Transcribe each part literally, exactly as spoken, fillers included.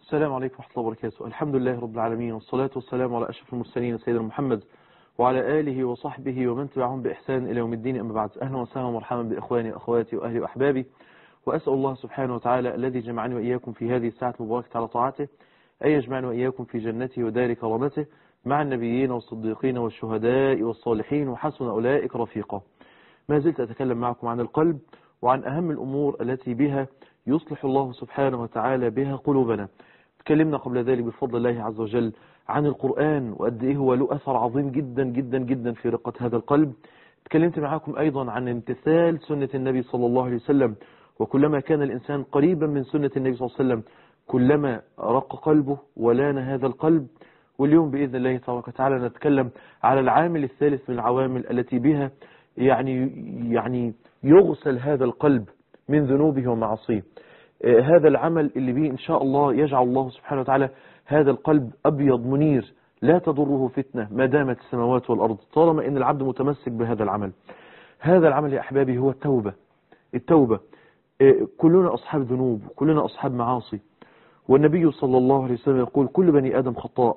السلام عليكم ورحمة الله وبركاته. الحمد لله رب العالمين، والصلاة والسلام على أشرف المرسلين سيدنا محمد وعلى آله وصحبه ومن تبعهم بإحسان إلى يوم الدين. أما بعد، أهلا وسهلا ومرحبا بإخواني وأخواتي وأهلي وأحبابي، وأسأل الله سبحانه وتعالى الذي جمعني وإياكم في هذه الساعة المباركة على طاعته أن يجمعنا وإياكم في جنته ودار كرامته مع النبيين والصديقين والشهداء والصالحين وحسن أولئك رفيقا. ما زلت أتكلم معكم عن القلب وعن أهم الأمور التي بها يصلح الله سبحانه وتعالى بها قلوبنا. تكلمنا قبل ذلك بفضل الله عز وجل عن القرآن وقد إيه هو له أثر عظيم جدا جدا جدا في رقة هذا القلب. تكلمت معكم أيضا عن امتثال سنة النبي صلى الله عليه وسلم، وكلما كان الإنسان قريبا من سنة النبي صلى الله عليه وسلم كلما رق قلبه ولان هذا القلب. واليوم بإذن الله تبارك وتعالى نتكلم على العامل الثالث من العوامل التي بها يعني يعني يغسل هذا القلب من ذنوبه ومعاصيه. هذا العمل اللي به إن شاء الله يجعل الله سبحانه وتعالى هذا القلب أبيض منير لا تضره فتنة ما دامت السماوات والأرض، طالما إن العبد متمسك بهذا العمل. هذا العمل يا أحبابي هو التوبة. التوبة كلنا أصحاب ذنوب، كلنا أصحاب معاصي، والنبي صلى الله عليه وسلم يقول كل بني آدم خطاء،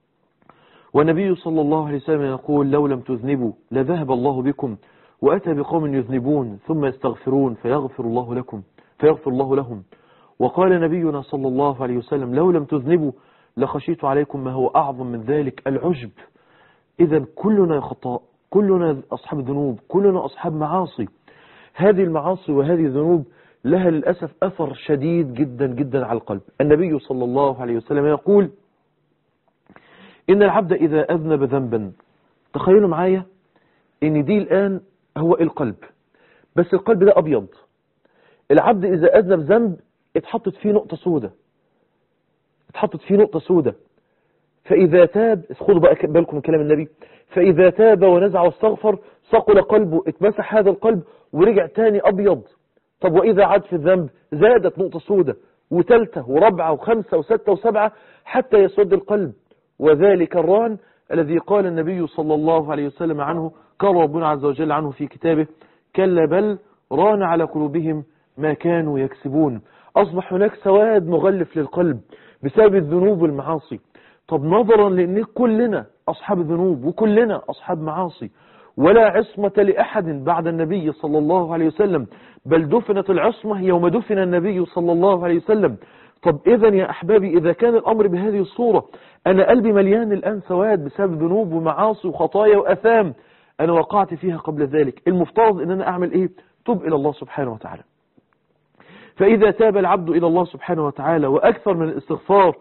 والنبي صلى الله عليه وسلم يقول لو لم تذنبوا لذهب الله بكم وأتى بقوم يذنبون ثم يستغفرون فيغفر الله لكم فيغفر الله لهم. وقال نبينا صلى الله عليه وسلم لو لم تذنبوا لخشيت عليكم ما هو أعظم من ذلك العجب. إذا كلنا خطاء، كلنا أصحاب ذنوب، كلنا أصحاب معاصي. هذه المعاصي وهذه الذنوب لها للأسف أثر شديد جدا جدا على القلب. النبي صلى الله عليه وسلم يقول إن العبد إذا أذنب ذنبا، تخيلوا معايا إن دي الآن هو القلب، بس القلب ده أبيض. العبد إذا أذنب ذنب اتحطت فيه نقطة سودة، اتحطت فيه نقطة سودة فإذا تاب، خذوا بقى بالكم من كلام النبي، فإذا تاب ونزع واستغفر صقل قلبه، اتمسح هذا القلب ورجع تاني أبيض. طب وإذا عاد في الذنب زادت نقطة سودة وثالثة وربعة وخمسة وستة وسبعة حتى يسود القلب. وذلك الران الذي قال النبي صلى الله عليه وسلم عنه، قال ربنا عز وجل عنه في كتابه كلا بل ران على قلوبهم ما كانوا يكسبون. أصبح هناك سواد مغلف للقلب بسبب الذنوب والمعاصي. طب نظرا لأن كلنا أصحاب ذنوب وكلنا أصحاب معاصي، ولا عصمة لأحد بعد النبي صلى الله عليه وسلم، بل دفنت العصمة يوم دفن النبي صلى الله عليه وسلم. طب إذن يا أحبابي إذا كان الأمر بهذه الصورة، أنا قلبي مليان الآن سواد بسبب ذنوب ومعاصي وخطايا وأثام أنا وقعت فيها قبل ذلك، المفترض أن أنا أعمل إيه؟ تب إلى الله سبحانه وتعالى. فإذا تاب العبد إلى الله سبحانه وتعالى وأكثر من الاستغفار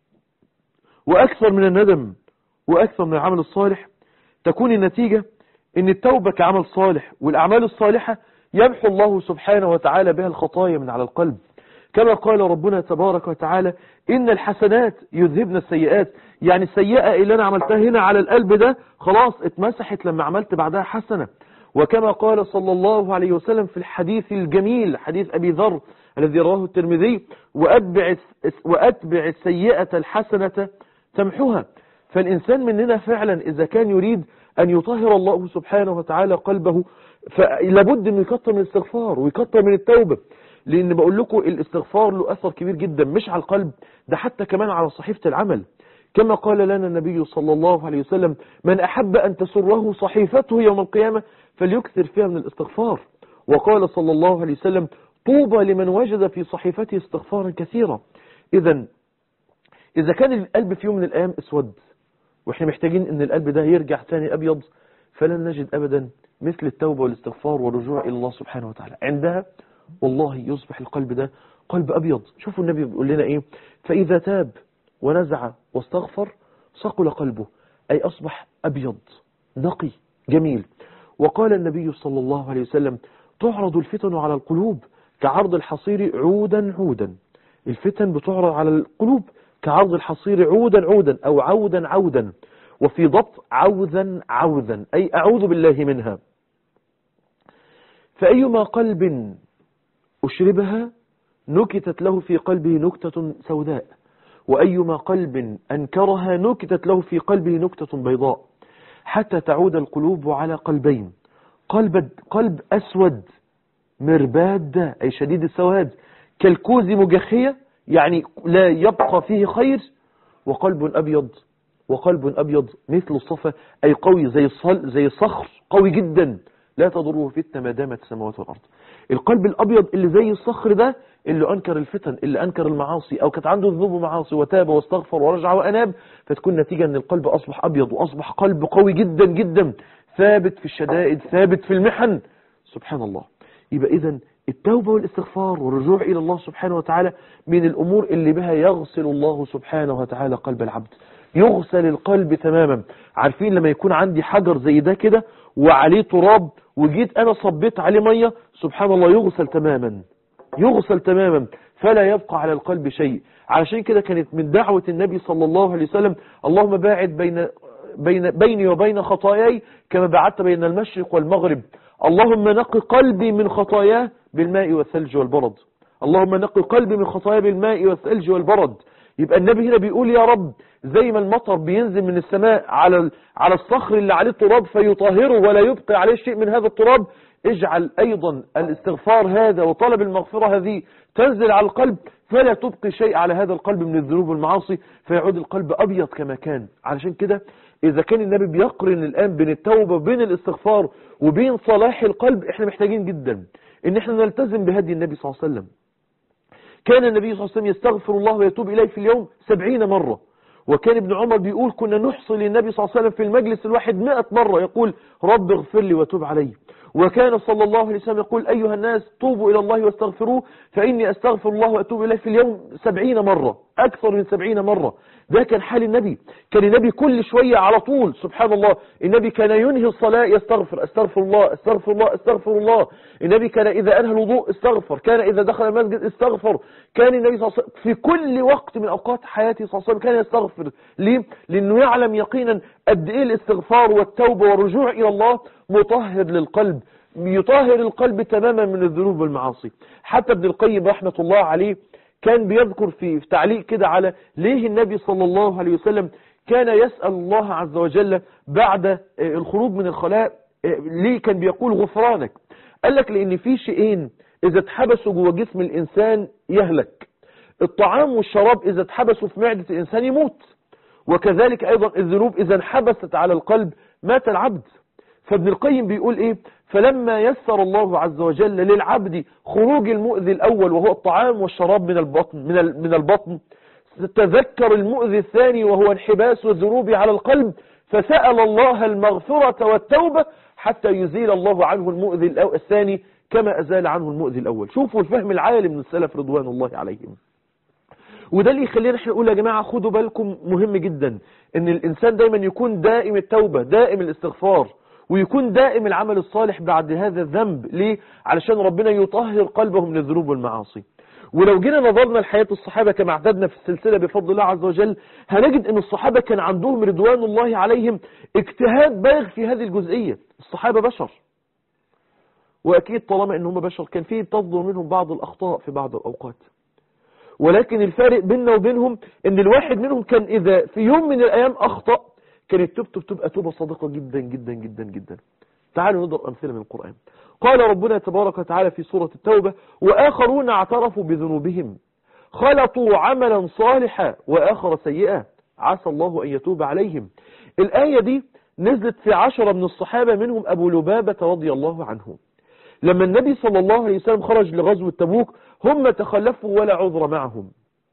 وأكثر من الندم وأكثر من العمل الصالح، تكون النتيجة أن التوبة كعمل صالح، والأعمال الصالحة يمحو الله سبحانه وتعالى بها الخطايا من على القلب، كما قال ربنا تبارك وتعالى إن الحسنات يذهبن السيئات. يعني السيئة اللي أنا عملتها هنا على القلب ده خلاص اتمسحت لما عملت بعدها حسنة. وكما قال صلى الله عليه وسلم في الحديث الجميل حديث أبي ذر الذي رواه الترمذي وأتبع, وأتبع السيئة الحسنة تمحوها. فالإنسان مننا فعلا إذا كان يريد أن يطهر الله سبحانه وتعالى قلبه فلابد أنه يكتر من الاستغفار ويكتر من التوبة، لأن بقول لكم الاستغفار له أثر كبير جدا مش على القلب، ده حتى كمان على صحيفة العمل. كما قال لنا النبي صلى الله عليه وسلم من أحب أن تسره صحيفته يوم القيامة فليكثر فيها من الاستغفار. وقال صلى الله عليه وسلم طوبى لمن وجد في صحيفته استغفارا كثيرا. إذا إذا كان القلب في يوم من الأيام اسود وإحنا محتاجين أن القلب ده يرجع ثاني أبيض، فلن نجد أبدا مثل التوبة والاستغفار والرجوع إلى الله سبحانه وتعالى. عندها والله يصبح القلب ده قلب أبيض. شوفوا النبي بيقول لنا إيه؟ فإذا تاب ونزع واستغفر صقل قلبه، أي أصبح أبيض نقي جميل. وقال النبي صلى الله عليه وسلم تعرض الفتن على القلوب كعرض الحصير عودا عودا. الفتن بتعرض على القلوب كعرض الحصير عودا عودا أو عودا عودا، وفي ضبط عوذا عوذا أي أعوذ بالله منها. فأيما قلب أشربها نكتت له في قلبه نكتة سوداء، وأيما قلب أنكرها نكتت له في قلبه نكتة بيضاء، حتى تعود القلوب على قلبين، قلب, قلب أسود مرباد أي شديد السواد كالكوز مجخية يعني لا يبقى فيه خير، وقلب أبيض وقلب أبيض مثل الصفا، أي قوي زي الصل زي الصخر، قوي جدا لا تضره فتنة ما دامت السماوات والأرض. القلب الأبيض اللي زي الصخر ده اللي أنكر الفتن، اللي أنكر المعاصي، أو كانت عنده ذنوب ومعاصي وتاب واستغفر ورجع وأناب، فتكون نتيجة أن القلب أصبح أبيض وأصبح قلب قوي جدا جدا، ثابت في الشدائد، ثابت في المحن. سبحان الله. يبقى إذن التوبة والاستغفار والرجوع إلى الله سبحانه وتعالى من الأمور اللي بها يغسل الله سبحانه وتعالى قلب العبد، يغسل القلب تماما. عارفين لما يكون عندي حجر زي ده كده وعليه تراب، وجيت أنا صبيت عليه مية، سبحان الله يغسل تماما، يغسل تماما، فلا يبقى على القلب شيء. علشان كده كانت من دعوة النبي صلى الله عليه وسلم: اللهم باعد بين بين بيني وبين خطاياي كما بعدت بين المشرق والمغرب. اللهم نقي قلبي من خطاياه بالماء والثلج والبرد. اللهم نقي قلبي من خطاياه بالماء والثلج والبرد. يبقى النبي هنا بيقول يا رب، زي ما المطر بينزل من السماء على على الصخر اللي عليه التراب فيطهره ولا يبقي عليه شيء من هذا التراب، اجعل أيضا الاستغفار هذا وطلب المغفرة هذه تنزل على القلب، فلا تبقي شيء على هذا القلب من الذنوب والمعاصي، فيعود القلب أبيض كما كان. علشان كده إذا كان النبي بيقرن الآن بين التوبة وبين الاستغفار وبين صلاح القلب، احنا محتاجين جدا ان احنا نلتزم بهدي النبي صلى الله عليه وسلم. كان النبي صلى الله عليه وسلم يستغفر الله ويتوب إليه في اليوم سبعين مرة. وكان ابن عمر بيقول كنا نحصي للنبي صلى الله عليه وسلم في المجلس الواحد مئة مرة يقول رب اغفر لي وتوب علي. وكان صلى الله عليه وسلم يقول أيها الناس توبوا إلى الله واستغفروه فإني أستغفر الله وأتوب إليه في اليوم سبعين مرة، أكثر من سبعين مرة. ده كان حال النبي. كان النبي كل شوية على طول سبحان الله، النبي كان ينهي الصلاة يستغفر، أستغفر الله أستغفر الله أستغفر الله. النبي كان إذا أنهى الوضوء استغفر، كان إذا دخل المسجد استغفر. كان النبي صلى الله عليه وسلم في كل وقت من أوقات حياته صلى الله عليه وسلم كان يستغفر. ليه؟ لأنه يعلم يقينا قد إيه الاستغفار والتوبة والرجوع إلى الله مطهر للقلب، يطهر القلب تماما من الذنوب والمعاصي. حتى ابن القيم رحمة الله عليه كان بيذكر في تعليق كده على ليه النبي صلى الله عليه وسلم كان يسأل الله عز وجل بعد الخروج من الخلاء، ليه كان بيقول غفرانك؟ قال لك لأن في شيئين إذا اتحبسوا جوه جسم الإنسان يهلك: الطعام والشراب إذا اتحبسوا في معدة الإنسان يموت، وكذلك أيضا الذنوب إذا انحبست على القلب مات العبد. فابن القيم بيقول إيه؟ فلما يسر الله عز وجل للعبد خروج المؤذي الأول وهو الطعام والشراب من البطن من من البطن تذكر المؤذي الثاني وهو انحباس الذنوب على القلب، فسأل الله المغفرة والتوبة حتى يزيل الله عنه المؤذي الثاني كما أزال عنه المؤذي الأول. شوفوا الفهم العالي من السلف رضوان الله عليهم. وده اللي يخلينا احنا نقول يا جماعة خدوا بالكم، مهم جدا ان الإنسان دايما يكون دائم التوبة، دائم الاستغفار، ويكون دائم العمل الصالح بعد هذا الذنب. ليه؟ علشان ربنا يطهر قلبه من الذنوب والمعاصي. ولو جينا نظرنا لحياة الصحابة كما اعتدنا في السلسلة بفضل الله عز وجل، هنجد ان الصحابة كان عندهم رضوان الله عليهم اجتهاد بالغ في هذه الجزئية. الصحابة بشر، واكيد طالما ان هم بشر كان فيه تصدر منهم بعض الاخطاء في بعض الاوقات، ولكن الفارق بيننا وبينهم ان الواحد منهم كان اذا في يوم من الايام اخطأ كانت توبته بتبقى توبة صادقة جدا جدا جدا جدا. تعالوا نضرب أمثلة من القرآن. قال ربنا تبارك وتعالى في سورة التوبة: وآخرون اعترفوا بذنوبهم خلطوا عملا صالحا وآخر سيئا عسى الله أن يتوب عليهم. الآية دي نزلت في عشرة من الصحابة منهم أبو لبابة رضي الله عنه. لما النبي صلى الله عليه وسلم خرج لغزوة تبوك هم تخلفوا ولا عذر معهم،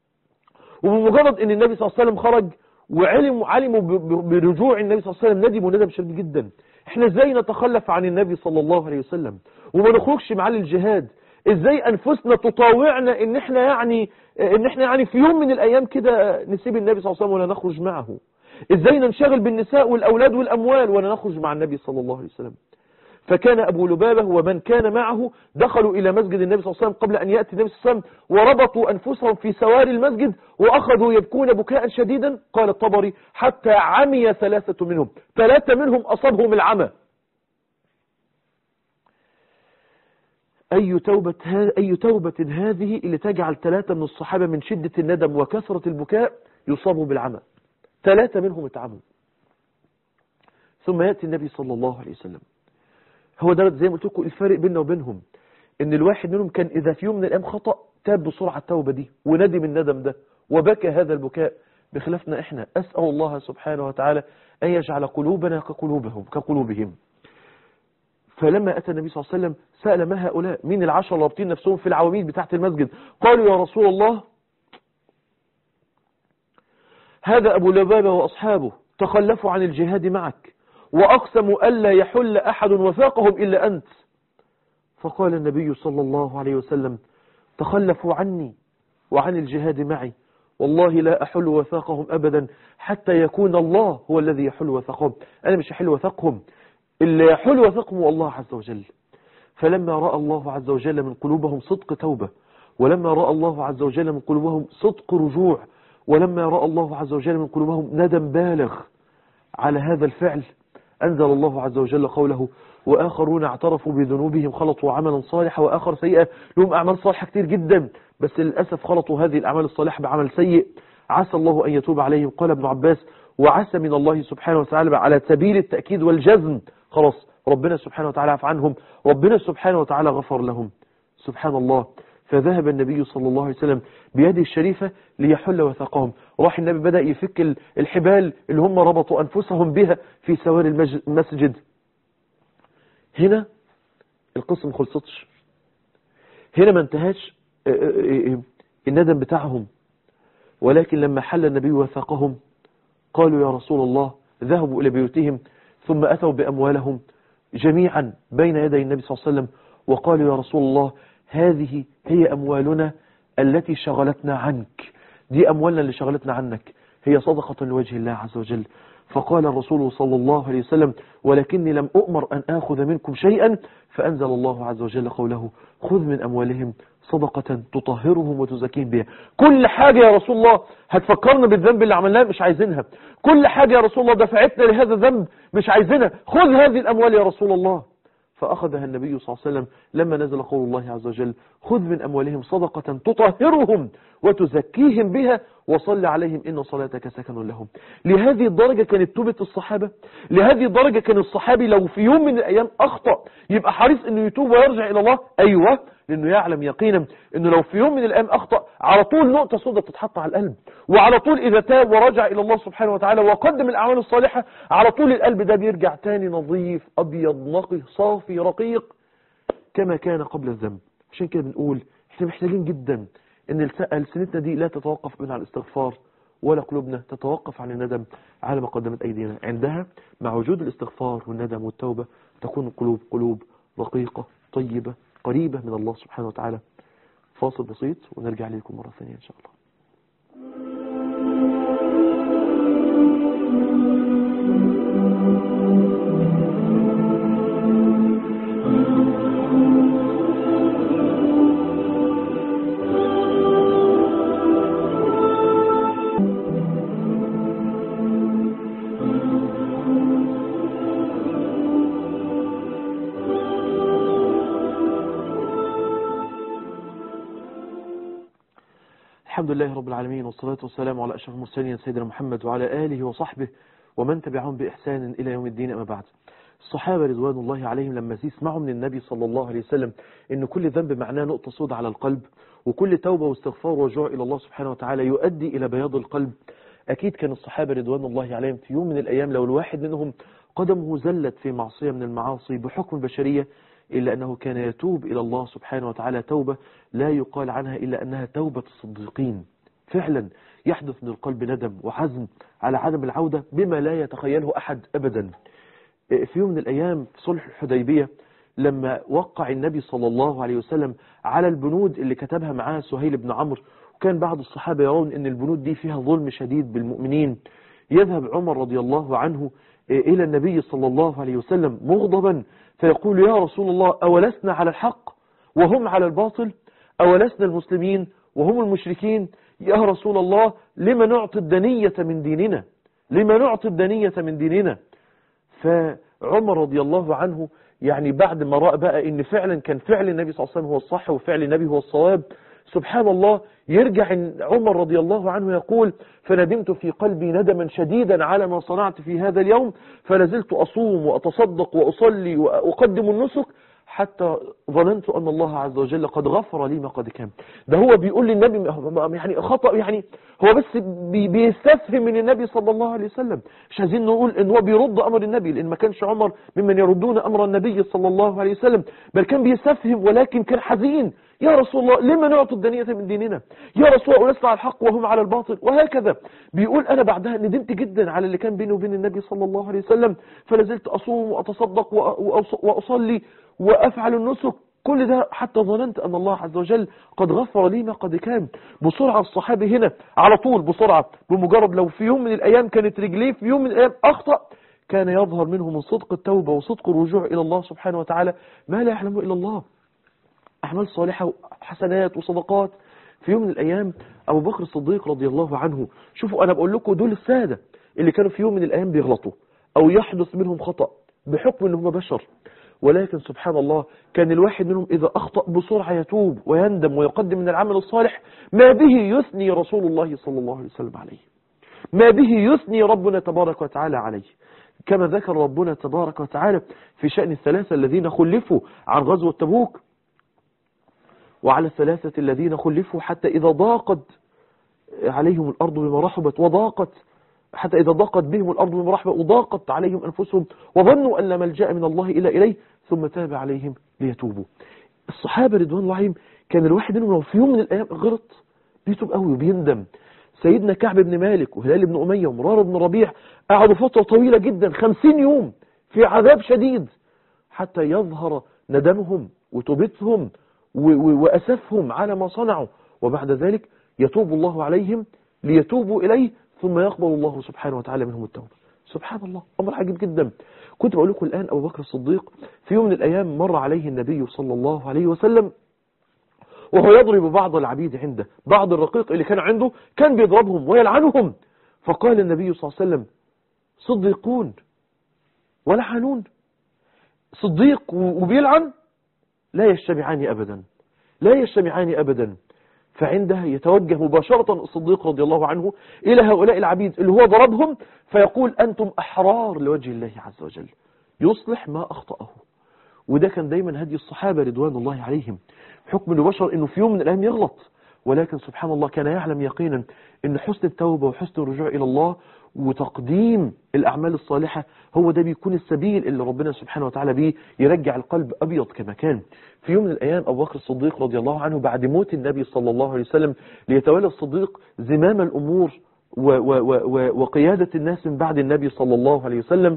وبمجرد ان النبي صلى الله عليه وسلم خرج وعلموا علموا برجوع النبي صلى الله عليه وسلم ندموا ندم شديد جدا. احنا ازاي نتخلف عن النبي صلى الله عليه وسلم وما نخرجش معاه للجهاد؟ ازاي انفسنا تطاوعنا ان احنا يعني ان احنا يعني في يوم من الايام كده نسيب النبي صلى الله عليه وسلم ولا نخرج معه؟ ازاي ننشغل بالنساء والاولاد والاموال ولا نخرج مع النبي صلى الله عليه وسلم؟ فكان أبو لبابة ومن كان معه دخلوا إلى مسجد النبي صلى الله عليه وسلم قبل أن يأتي النبي صلى الله عليه وسلم، وربطوا أنفسهم في سواري المسجد وأخذوا يبكون بكاء شديدا. قال الطبري: حتى عمي ثلاثة منهم، ثلاثة منهم أصابهم العمى. أي توبة, أي توبة هذه اللي تجعل ثلاثة من الصحابة من شدة الندم وكثرة البكاء يصابوا بالعمى؟ ثلاثة منهم اتعموا. ثم يأتي النبي صلى الله عليه وسلم. هو ده زي ما قلت لكم الفارق بيننا وبينهم، ان الواحد منهم كان اذا في يوم من الايام خطأ تاب بسرعة التوبة دي وندم الندم ده وبكى هذا البكاء، بخلافنا احنا. أسأل الله سبحانه وتعالى أن يجعل قلوبنا كقلوبهم كقلوبهم. فلما أتى النبي صلى الله عليه وسلم سأل ما هؤلاء، مين العشر رابطين نفسهم في العواميد بتاعة المسجد؟ قالوا يا رسول الله هذا أبو لبابة وأصحابه تخلفوا عن الجهاد معك وأقسموا ألا يحل أحد وثاقهم إلا أنت. فقال النبي صلى الله عليه وسلم تخلفوا عني وعن الجهاد معي، والله لا أحل وثاقهم أبدا حتى يكون الله هو الذي يحل وثاقهم. أنا مش أحل وثاقهم، اللي يحل وثاقهم هو الله عز وجل. فلما رأى الله عز وجل من قلوبهم صدق توبة، ولما رأى الله عز وجل من قلوبهم صدق رجوع، ولما رأى الله عز وجل من قلوبهم ندم بالغ على هذا الفعل، أنزل الله عز وجل قوله وآخرون اعترفوا بذنوبهم خلطوا عملا صالحا وآخر سيئا. لهم أعمال صالحة كتير جدا، بس للأسف خلطوا هذه الأعمال الصالحة بعمل سيء، عسى الله أن يتوب عليهم. قال ابن عباس وعسى من الله سبحانه وتعالى على سبيل التأكيد والجزم، خلاص ربنا سبحانه وتعالى عفى عنهم، ربنا سبحانه وتعالى غفر لهم. سبحان الله. فذهب النبي صلى الله عليه وسلم بيده الشريفة ليحل وثاقهم. راح النبي بدأ يفك الحبال اللي هم ربطوا أنفسهم بها في سوار المسجد. هنا القصة ما خلصتش، هنا ما انتهاش الندم بتاعهم، ولكن لما حل النبي وثاقهم قالوا يا رسول الله، ذهبوا إلى بيوتهم ثم أتوا بأموالهم جميعا بين يدي النبي صلى الله عليه وسلم وقالوا يا رسول الله هذه هي أموالنا التي شغلتنا عنك، دي أموالنا اللي شغلتنا عنك، هي صدقة لوجه الله عز وجل. فقال الرسول صلى الله عليه وسلم ولكني لم أؤمر أن آخذ منكم شيئا، فأنزل الله عز وجل قوله خذ من أموالهم صدقة تطهرهم وتزكيهم بها. كل حاجة يا رسول الله هتفكرنا بالذنب اللي عملناه مش عايزينها، كل حاجة يا رسول الله دفعتنا لهذا الذنب مش عايزينها، خذ هذه الأموال يا رسول الله. فأخذها النبي صلى الله عليه وسلم لما نزل قول الله عز وجل خذ من أموالهم صدقة تطهرهم وتزكيهم بها وصل عليهم إن صلاتك سكن لهم. لهذه الدرجة كانت توبة الصحابة، لهذه الدرجة كان الصحابي لو في يوم من الأيام أخطأ يبقى حريص أنه يتوب ويرجع إلى الله. أيوة، لأنه يعلم يقينا أنه لو في يوم من الأيام أخطأ على طول نقطة سوداء تتحط على القلب، وعلى طول إذا تاب ورجع إلى الله سبحانه وتعالى وقدم الأعمال الصالحة على طول القلب ده بيرجع تاني نظيف أبيض نقي صافي رقيق كما كان قبل الذنب. عشان كده بنقول احنا محتاجين جدا ان ألسنتنا دي لا تتوقف من على الاستغفار، ولا قلوبنا تتوقف عن الندم على ما قدمت أيدينا. عندها مع وجود الاستغفار والندم والتوبة تكون القلوب قلوب رقيقة طيبة قريبة من الله سبحانه وتعالى. فاصل بسيط ونرجع لكم مرة ثانية إن شاء الله. الحمد لله رب العالمين، والصلاة والسلام على أشرف المرسلين سيدنا محمد وعلى آله وصحبه ومن تبعهم بإحسان إلى يوم الدين. أما بعد، الصحابة رضوان الله عليهم لما يسمعوا من النبي صلى الله عليه وسلم إن كل ذنب معناه نقطة سوداء على القلب، وكل توبة واستغفار ورجوع إلى الله سبحانه وتعالى يؤدي إلى بياض القلب، أكيد كان الصحابة رضوان الله عليهم في يوم من الأيام لو الواحد منهم قدمه زلت في معصية من المعاصي بحكم البشرية، إلا أنه كان يتوب إلى الله سبحانه وتعالى توبة لا يقال عنها إلا أنها توبة الصديقين. فعلا يحدث من القلب ندم وحزم على عدم العودة بما لا يتخيله أحد أبدا. في يوم من الأيام في صلح الحديبية لما وقع النبي صلى الله عليه وسلم على البنود اللي كتبها معاه سهيل بن عمرو، وكان بعض الصحابة يرون أن البنود دي فيها ظلم شديد بالمؤمنين، يذهب عمر رضي الله عنه إلى النبي صلى الله عليه وسلم مغضبا فيقول يا رسول الله أولسنا على الحق وهم على الباطل؟ أولسنا المسلمين وهم المشركين؟ يا رسول الله لما نعطي الدنية من ديننا، لما نعطي الدنية من ديننا؟ فعمر رضي الله عنه يعني بعد ما رأى بقى ان فعلا كان فعل النبي صلى الله عليه وسلم هو الصح وفعل النبي هو الصواب، سبحان الله يرجع عمر رضي الله عنه يقول فندمت في قلبي ندما شديدا على ما صنعت في هذا اليوم، فلازلت أصوم وأتصدق وأصلي وأقدم النسك حتى ظننت أن الله عز وجل قد غفر لي ما قد كان. ده هو بيقول للنبي يعني خطأ، يعني هو بس بي بيستفهم من النبي صلى الله عليه وسلم. مش عايزين نقول ان هو بيرد أمر النبي، لأن ما كانش عمر ممن يردون أمر النبي صلى الله عليه وسلم، بل كان بيستفهم ولكن كان حزين. يا رسول الله لما نعطي الدنيا من ديننا؟ يا رسول الله ونسمع الحق وهم على الباطل. وهكذا بيقول أنا بعدها ندمت جدا على اللي كان بيني وبين النبي صلى الله عليه وسلم، فلازلت أصوم وأتصدق وأصلي وأفعل النسك، كل ده حتى ظننت أن الله عز وجل قد غفر لي ما قد كان. بسرعة الصحابي هنا على طول، بسرعة، بمجرد لو في يوم من الأيام كانت رجليه في يوم من الأيام أخطأ، كان يظهر منه من صدق التوبة وصدق الرجوع إلى الله سبحانه وتعالى ما لا يعلمه إلا الله. أعمال صالحة وحسنات وصدقات. في يوم من الأيام أبو بكر الصديق رضي الله عنه، شوفوا أنا بقول لكم دول السادة اللي كانوا في يوم من الأيام بيغلطوا أو يحدث منهم خطأ بحكم أنهم بشر، ولكن سبحان الله كان الواحد منهم إذا أخطأ بسرعة يتوب ويندم ويقدم من العمل الصالح ما به يثني رسول الله صلى الله عليه وسلم عليه، ما به يثني ربنا تبارك وتعالى عليه، كما ذكر ربنا تبارك وتعالى في شأن الثلاثة الذين خلفوا عن غزوة تبوك، وعلى الثلاثة الذين خلفوا حتى إذا ضاقت عليهم الأرض بما رحبت وضاقت حتى إذا ضاقت بهم الأرض بما رحبت وضاقت عليهم أنفسهم وظنوا أن لا ملجأ من الله إلا إليه ثم تاب عليهم ليتوبوا. الصحابة رضوان الله عليهم كان الواحد منهم لو في يوم من الأيام غلط بيتوب قوي وبيندم. سيدنا كعب بن مالك وهلال بن أمية ومرار بن ربيع قعدوا فترة طويلة جدا خمسين يوم في عذاب شديد حتى يظهر ندمهم وتوبتهم وأسفهم على ما صنعوا، وبعد ذلك يتوب الله عليهم ليتوبوا إليه ثم يقبل الله سبحانه وتعالى منهم التوبة. سبحان الله، أمر عجيب جدا. كنت بقول لكم الآن أبو بكر الصديق في يوم من الأيام مر عليه النبي صلى الله عليه وسلم وهو يضرب بعض العبيد عنده، بعض الرقيق اللي كان عنده كان بيضربهم ويلعنهم، فقال النبي صلى الله عليه وسلم صديقون ولعنون، صديق وبيلعن لا يجتمعان أبدا، لا يجتمعان أبدا. فعندها يتوجه مباشرة الصديق رضي الله عنه إلى هؤلاء العبيد اللي هو ضربهم فيقول أنتم أحرار لوجه الله عز وجل، يصلح ما أخطأه. وده كان دايما هدي الصحابة رضوان الله عليهم، حكم البشر أنه في يوم من الأيام يغلط، ولكن سبحان الله كان يعلم يقينا أن حسن التوبة وحسن الرجوع إلى الله وتقديم الأعمال الصالحة هو ده بيكون السبيل اللي ربنا سبحانه وتعالى بيه يرجع القلب أبيض كما كان. في يوم من الأيام أبو بكر الصديق رضي الله عنه بعد موت النبي صلى الله عليه وسلم ليتولى الصديق زمام الأمور و و و وقيادة الناس من بعد النبي صلى الله عليه وسلم،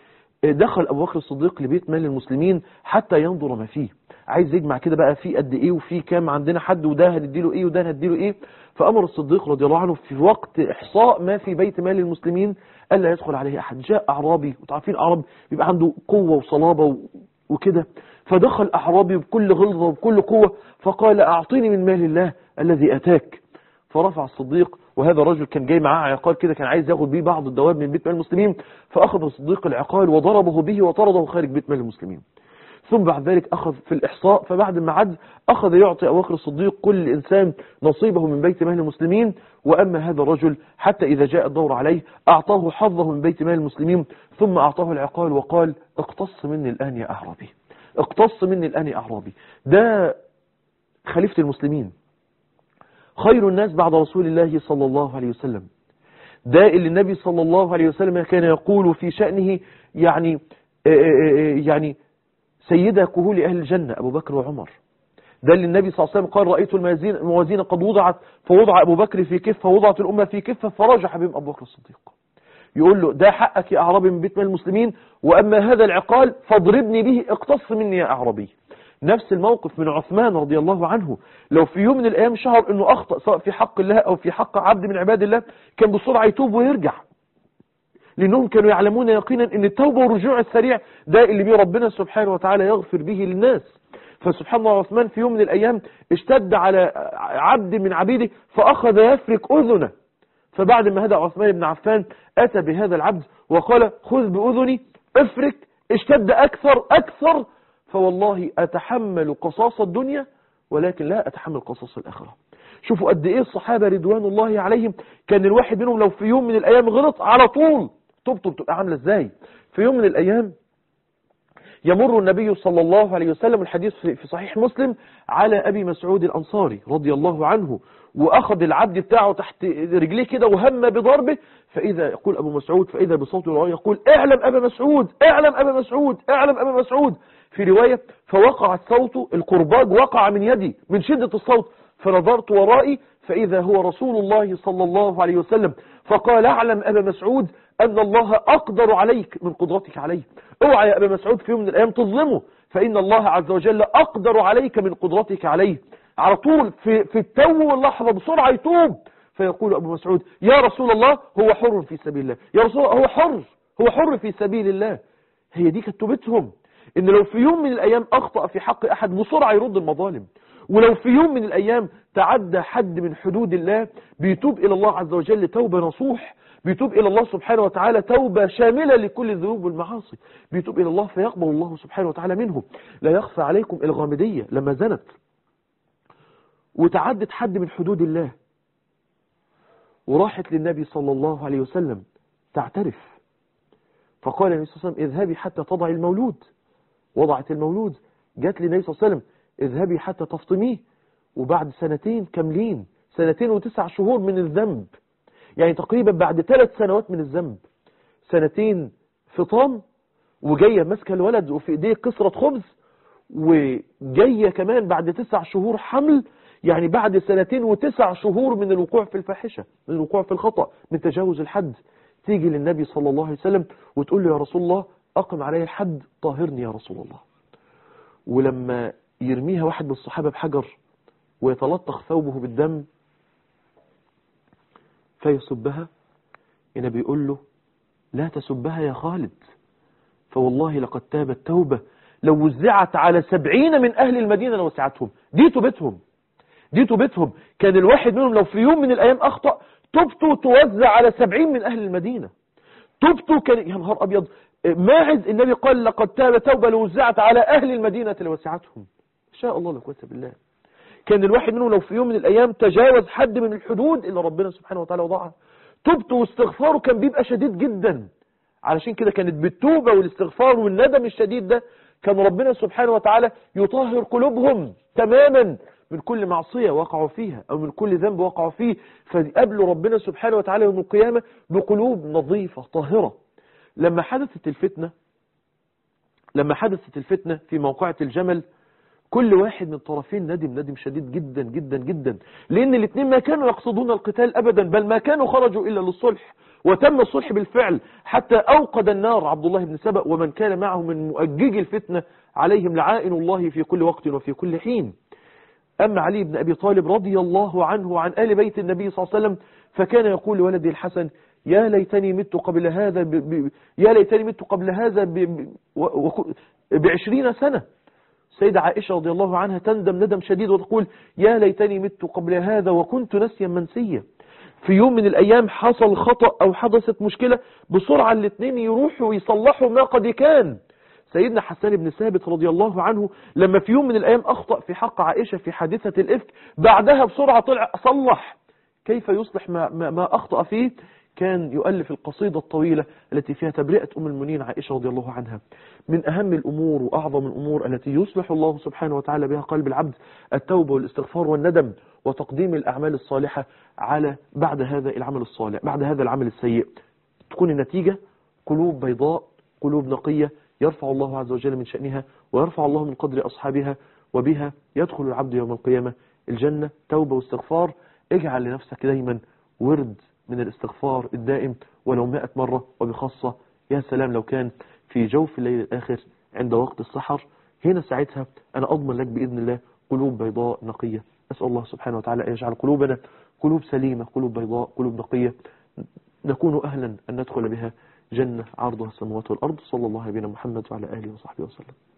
دخل أبو بكر الصديق لبيت مال المسلمين حتى ينظر ما فيه، عايز يجمع كده بقى فيه قد ايه وفيه كام، عندنا حد وده هنديله ايه وده هنديله ايه. فأمر الصديق رضي الله عنه في وقت إحصاء ما في بيت مال المسلمين ألا يدخل عليه أحد. جاء أعرابي، وتعرفين أعرابي بيبقى عنده قوة وصلابة وكده، فدخل أعرابي بكل غلظة وبكل قوة فقال أعطيني من مال الله الذي أتاك. فرفع الصديق، وهذا الرجل كان جاي معاه عقال كده كان عايز ياخد بيه بعض الدواب من بيت مال المسلمين، فأخذ الصديق العقال وضربه به وطرده خارج بيت مال المسلمين. ثم بعد ذلك أخذ في الإحصاء، فبعد ما عد أخذ يعطي أبو بكر الصديق كل إنسان نصيبه من بيت مال المسلمين. وأما هذا الرجل حتى إذا جاء الدور عليه أعطاه حظه من بيت مال المسلمين ثم أعطاه العقال وقال اقتص مني الآن يا أعرابي، اقتص مني الآن يا أعرابي. ده خليفة المسلمين، خير الناس بعد رسول الله صلى الله عليه وسلم، ده اللي النبي صلى الله عليه وسلم كان يقول في شأنه يعني يعني سيدا كهول أهل الجنة أبو بكر وعمر. ده اللي النبي صلى الله عليه وسلم قال رأيت الموازين, الموازين قد وضعت فوضع أبو بكر في كفة ووضعت الأمة في كفة فرجح بهم أبو بكر الصديق. يقول له ده حقك يا أعرابي من بيت مال المسلمين، وأما هذا العقال فاضربني به اقتص مني يا أعرابي. نفس الموقف من عثمان رضي الله عنه، لو في يوم من الأيام شهر أنه أخطأ سواء في حق الله أو في حق عبد من عباد الله كان بسرعة يتوب ويرجع، لأنهم كانوا يعلمون يقينا أن التوبة والرجوع السريع ده اللي بيه ربنا سبحانه وتعالى يغفر به للناس. فسبحان الله عثمان في يوم من الأيام اشتد على عبد من عبيده فأخذ يفرك أذنه، فبعد ما هدى عثمان بن عفان أتى بهذا العبد وقال خذ بأذني افرك، اشتد أكثر أكثر، فوالله أتحمل قصاص الدنيا ولكن لا أتحمل قصاص الآخرة. شوفوا قد إيه الصحابة رضوان الله عليهم كان الواحد منهم لو في يوم من الأيام غلط على طول توبته بتبقى عاملة إزاي. في يوم من الأيام يمر النبي صلى الله عليه وسلم، الحديث في صحيح مسلم، على أبي مسعود الأنصاري رضي الله عنه، وأخذ العبد بتاعه تحت رجليه كده وهم بضربه، فإذا يقول أبو مسعود، فإذا بصوت الرواية يقول اعلم أبا مسعود، اعلم أبا مسعود، اعلم أبا مسعود. في رواية فوقع الصوت، الكرباج وقع من يدي من شدة الصوت، فنظرت ورائي فإذا هو رسول الله صلى الله عليه وسلم، فقال اعلم أبا مسعود أن الله أقدر عليك من قدرتك عليه. اوعى يا أبا مسعود في يوم من الأيام تظلمه، فإن الله عز وجل أقدر عليك من قدرتك عليه. على طول في, في التو واللحظة بسرعة يتوب، فيقول أبو مسعود يا رسول الله هو حر في سبيل الله، يا رسول الله هو حر، هو حر في سبيل الله. هي دي كانت توبتهم، إن لو في يوم من الأيام أخطأ في حق أحد بسرعة يرد المظالم، ولو في يوم من الأيام تعدى حد من حدود الله بيتوب إلى الله عز وجل توبة نصوح، بيتوب إلى الله سبحانه وتعالى توبة شاملة لكل الذنوب والمعاصي، بيتوب إلى الله فيقبل الله سبحانه وتعالى منه. لا يخفى عليكم الغامدية لما زنت وتعدت حد من حدود الله وراحت للنبي صلى الله عليه وسلم تعترف، فقال النبي صلى الله عليه وسلم اذهبي حتى تضعي المولود. وضعت المولود، جات للنبي صلى الله عليه وسلم اذهبي حتى تفطميه. وبعد سنتين كاملين، سنتين وتسع شهور من الذنب، يعني تقريبا بعد ثلاث سنوات من الذنب، سنتين فطام، وجاية ماسكه الولد وفي ايديه كسرة خبز، وجاية كمان بعد تسع شهور حمل، يعني بعد سنتين وتسع شهور من الوقوع في الفاحشة، من الوقوع في الخطأ، من تجاوز الحد، تيجي للنبي صلى الله عليه وسلم وتقول له يا رسول الله أقم علي الحد، طاهرني يا رسول الله. ولما يرميها واحد من الصحابة بحجر ويتلطخ ثوبه بالدم فيسبها، النبي يقول له لا تسبها يا خالد، فوالله لقد تابت توبة لو وزعت على سبعين من أهل المدينة لوسعتهم. دي توبتهم، دي توبتهم. كان الواحد منهم لو في يوم من الأيام أخطأ توبته توزع على سبعين من أهل المدينة. توبته كان يا نهار أبيض، ماعز النبي قال لقد تاب توبة لو وزعت على أهل المدينة لوسعتهم. شاء الله لا قوة بالله. كان الواحد منهم لو في يوم من الأيام تجاوز حد من الحدود اللي ربنا سبحانه وتعالى وضعها، توبته واستغفاره كان بيبقى شديد جدا. علشان كده كانت بالتوبة والاستغفار والندم الشديد ده كان ربنا سبحانه وتعالى يطهر قلوبهم تماما من كل معصية وقعوا فيها أو من كل ذنب وقعوا فيه، فقابلوا ربنا سبحانه وتعالى يوم القيامة بقلوب نظيفة طاهرة. لما حدثت الفتنة لما حدثت الفتنة في موقعة الجمل، كل واحد من الطرفين ندم ندم شديد جدا جدا جدا، لأن الاثنين ما كانوا يقصدون القتال أبدا، بل ما كانوا خرجوا إلا للصلح، وتم الصلح بالفعل حتى أوقد النار عبد الله بن سبأ ومن كان معه من مؤجج الفتنة عليهم لعائن الله في كل وقت وفي كل حين. أما علي بن أبي طالب رضي الله عنه وعن آل بيت النبي صلى الله عليه وسلم فكان يقول لولده الحسن يا ليتني مت قبل هذا ب... ب... يا ليتني مت قبل هذا ب... ب... و... و... بعشرين سنة. سيدة عائشة رضي الله عنها تندم ندم شديد وتقول يا ليتني مت قبل هذا وكنت نسيا منسيا. في يوم من الأيام حصل خطأ أو حدثت مشكلة، بسرعة الاثنين يروحوا ويصلحوا ما قد كان. سيدنا حسان بن ثابت رضي الله عنه لما في يوم من الأيام أخطأ في حق عائشة في حادثة الإفك، بعدها بسرعة طلع صلح كيف يصلح ما, ما, ما أخطأ فيه. كان يؤلف القصيدة الطويلة التي فيها تبرئة أم المؤمنين عائشة رضي الله عنها. من أهم الأمور وأعظم الأمور التي يصلح الله سبحانه وتعالى بها قلب العبد التوبة والاستغفار والندم وتقديم الأعمال الصالحة على بعد هذا العمل الصالح، بعد هذا العمل السيء. تكون النتيجة قلوب بيضاء، قلوب نقية يرفع الله عز وجل من شأنها ويرفع الله من قدر أصحابها، وبها يدخل العبد يوم القيامة الجنة. توبة واستغفار، اجعل لنفسك دايما ورد من الاستغفار الدائم ولو مئة مرة، وبخاصة يا سلام لو كان في جوف الليل الآخر عند وقت السحر. هنا ساعتها أنا أضمن لك بإذن الله قلوب بيضاء نقية. أسأل الله سبحانه وتعالى أن يجعل قلوبنا قلوب سليمة، قلوب بيضاء، قلوب نقية، نكون أهلا أن ندخل بها جنة عرضها السماوات والأرض. صلى الله عليه محمد وعلى آله وصحبه وسلم.